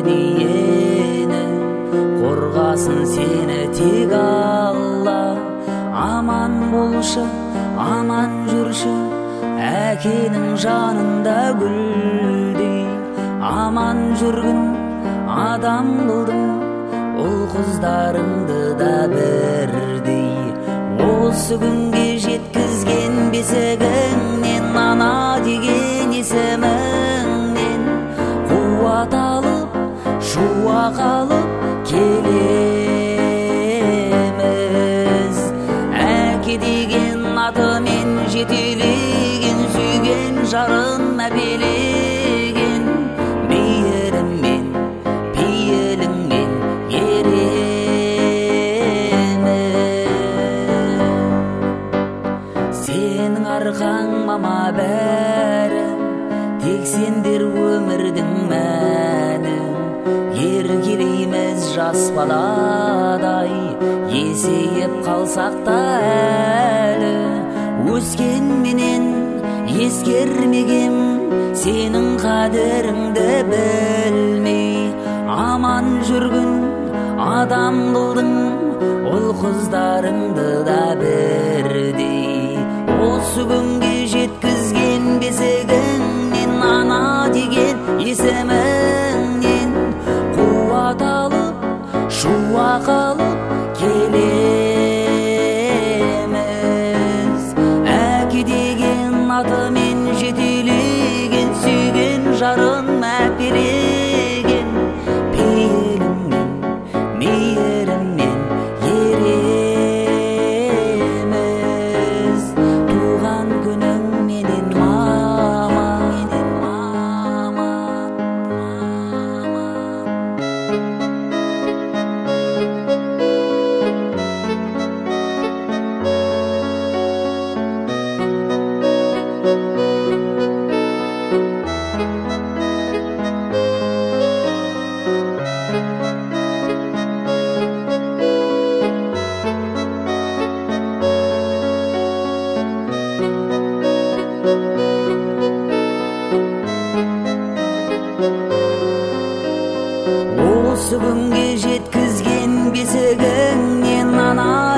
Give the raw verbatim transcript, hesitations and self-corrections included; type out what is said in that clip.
дүниені, қорғасын сені тек Алла. Аман болшы, аман жүрші, әкенің жанында гүлдей. Аман жүргін адам қылдың, ұл қыздарыңды да бірдей. Осы күнге жеткізген бесігіңнен, ана деген есіміңнен қуат алып, шуақ алып келеміз. Әке деген атымен жетелеген, сүйген жарын мәпелеген, мейіріммен, пейіліңмен ереміз. Сенің арқаң мама бәрі, тек сендер өмірдің мәні. Еркелейміз жас баладай, есейіп қалсақ та әлі. Өскенменен ескермегем, сенің қадіріңді білмей. Аман жүргін адам қылдың, ұл қыздарыңды да бірдей. Осы күнге жеткізген бесігіңнен, ана деген есіміңнен қуат алып, шуақ алып келеміз. Әке деген атымен жетелеген, сүйген жарын мәпелеген, пейіліңмен, мейіріммен ереміз. Туған күнің менен мама, менен мама, мама. Осы күнге жеткізген бесігіңнен, ана